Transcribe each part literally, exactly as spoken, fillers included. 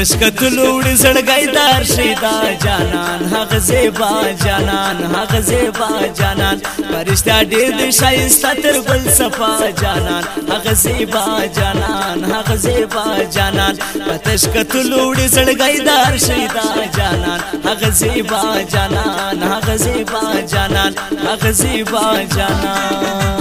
پتش کتلو وړي زړګی دار شیدا جانان هغه زیبا جانان هغه زیبا جانان پرشتہ ډېر د شایسته تر بل صفا جانان هغه زیبا جانان هغه زیبا جانان پتش کتلو وړي زړګی دار شیدا جانان هغه زیبا جانان هغه زیبا جانان هغه زیبا جانان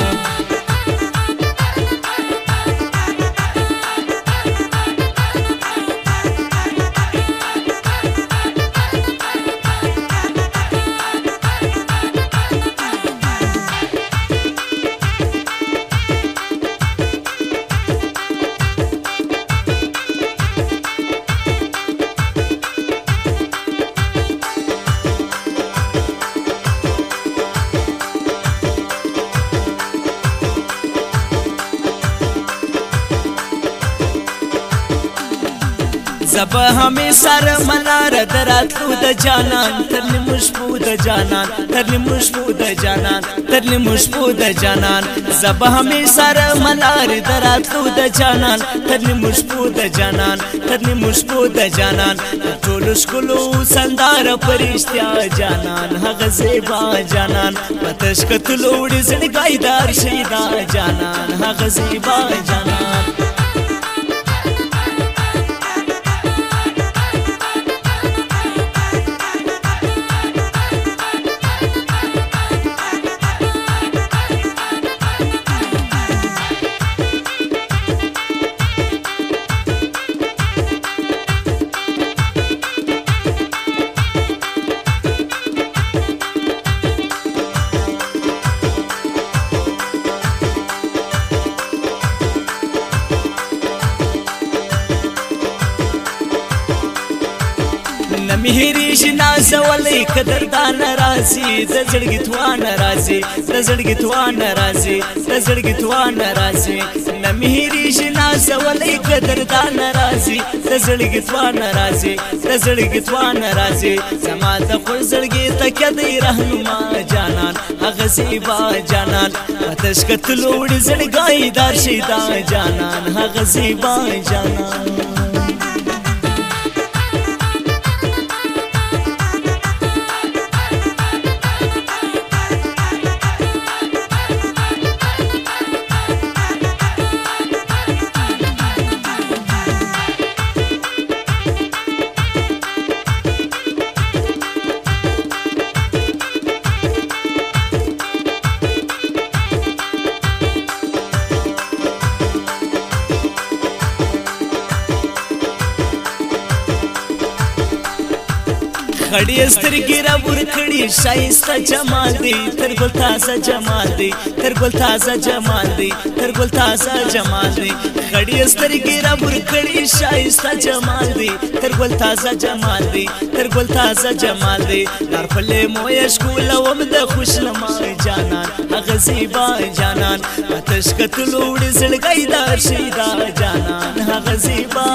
زب ہمیں سر منار دراتلو د جانان ترلی مشبو د جانان ترلی مشبو د جانان ترلی مشبو د جانان زب ہمیں سر منار دراتلو د جانان ترلی مشبو د جانان ترلی مشبو د جانان ټول شکلو سندار پرشتیا جانان هغه زیبا جانان پتش کتلو وړي زړګی دار شیدا جانان هغه زیبا جانان مهری شنا سوالي قدردان رازي د زړګي توان رازي د زړګي توان رازي د زړګي توان رازي نه مهری شنا سوالي قدردان رازي د زړګي توان رازي د زړګي توان رازي زما د خور زړګي تکه دی رهنما جانان هغه زیبا جانان پتش کتلو وړي زړګي دار شیدا جانان هغه زیبا جانان خړی سترګې را ورکړي شایسته جمال دی تر ګل تازه جمال دی تر ګل تازه جمال دی تر ګل تازه جمال دی خړی سترګې را ورکړي شایسته جمال دی تر ګل تازه جمال دی تر ګل تازه جمال دی لار پلې موې شکول وم د خوشلما جانان هغه زیبا جانان پتش کتلو وړي زړګی دار شیدا جانان هغه زیبا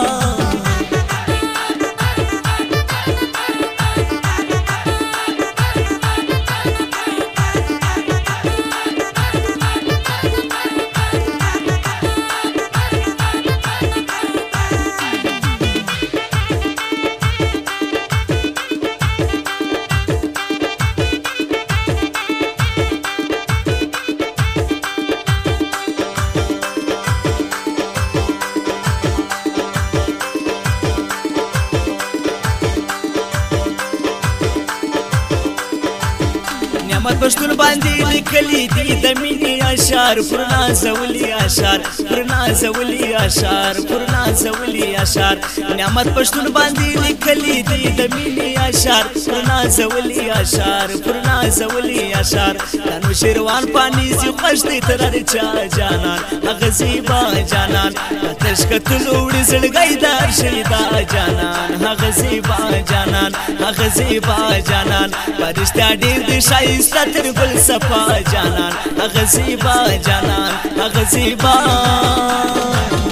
نعمت پښتون باندې لیکلي دي د مینې اشعار پر نازولي اشعار پر نازولي اشعار پر نازولي اشعار نعمت پښتون باندې لیکلي دي د مینې اشعار پر نازولي اشعار پر نازولي اشعار تنو شیروان پانی زی خوش دی تر چا جانان هغه زیبا جانان پتش کتلو وړي زړګی دار شیدا جانان هغه زیبا جانان هغه زیبا جانان پرشتہ ډېر دی شایسته تر ګل صفا جانان هغه زیبا جانان هغه زیبا